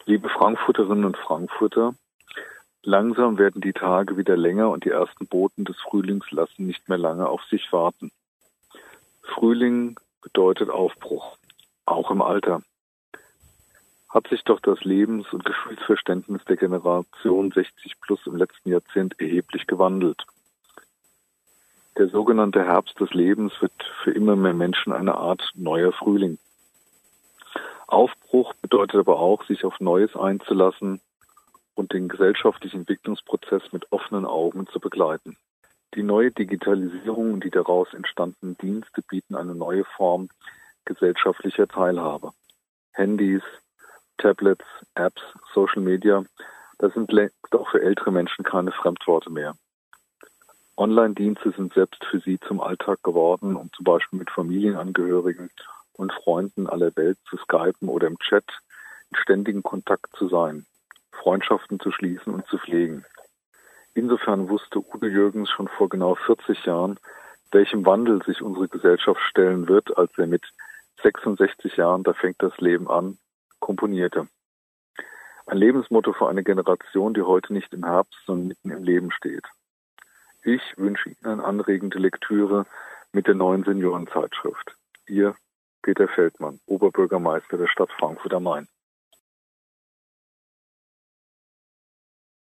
Liebe Frankfurterinnen und Frankfurter, langsam werden die Tage wieder länger und die ersten Boten des Frühlings lassen nicht mehr lange auf sich warten. Frühling bedeutet Aufbruch, auch im Alter. Hat sich doch das Lebens- und Gefühlsverständnis der Generation 60 plus im letzten Jahrzehnt erheblich gewandelt. Der sogenannte Herbst des Lebens wird für immer mehr Menschen eine Art neuer Frühling. Aufbruch bedeutet aber auch, sich auf Neues einzulassen und den gesellschaftlichen Entwicklungsprozess mit offenen Augen zu begleiten. Die neue Digitalisierung und die daraus entstandenen Dienste bieten eine neue Form gesellschaftlicher Teilhabe. Handys, Tablets, Apps, Social Media, das sind längst auch für ältere Menschen keine Fremdworte mehr. Online-Dienste sind selbst für sie zum Alltag geworden, um zum Beispiel mit Familienangehörigen und Freunden aller Welt zu skypen oder im Chat in ständigem Kontakt zu sein, Freundschaften zu schließen und zu pflegen. Insofern wusste Udo Jürgens schon vor genau 40 Jahren, welchem Wandel sich unsere Gesellschaft stellen wird, als er mit 66 Jahren, da fängt das Leben an, komponierte. Ein Lebensmotto für eine Generation, die heute nicht im Herbst, sondern mitten im Leben steht. Ich wünsche Ihnen eine anregende Lektüre mit der neuen Seniorenzeitschrift. Ihr Peter Feldmann, Oberbürgermeister der Stadt Frankfurt am Main.